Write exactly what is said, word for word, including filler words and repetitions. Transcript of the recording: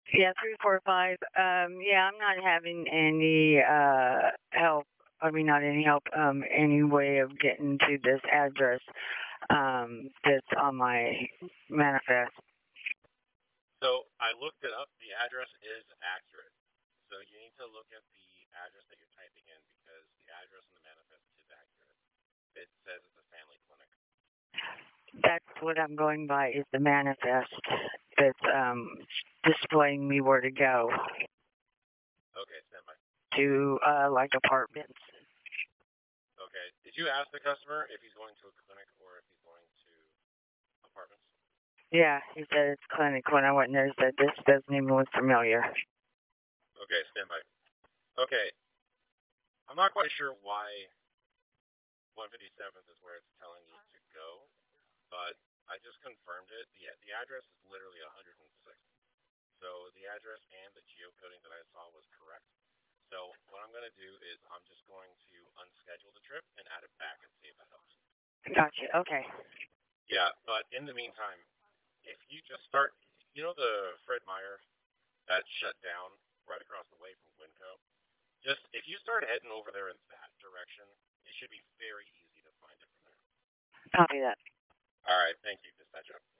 Yeah, three four five. Um, yeah, I'm not having any uh help. I mean, not any help. Um, any way of getting to this address. Um, that's on my manifest. So I looked it up. The address is accurate. So you need to look at the address that you're typing in because the address in the manifest is accurate. It says it's a family clinic. That's what I'm going by is the manifest that's um displaying me where to go Okay, stand by. to uh like apartments. Okay. Did you ask the customer if he's going to a clinic or if he's going to apartments? Yeah, he said it's clinic. When I went there, he said this doesn't even look familiar. Okay, stand by. Okay. I'm not quite sure why one fifty-seventh is where it's telling you to go, but I just confirmed it. The the address is literally one hundred six. So the address and the geocoding that I saw was correct. So what I'm going to do is I'm just going to unschedule the trip and add it back and see if that helps. Gotcha. Okay. Yeah, but in the meantime, if you just start, you know the Fred Meyer that shut down right across the way from Winco? Just if you start heading over there in that direction, it should be very easy to find it from there. Copy that. All right, thank you, dispatcher.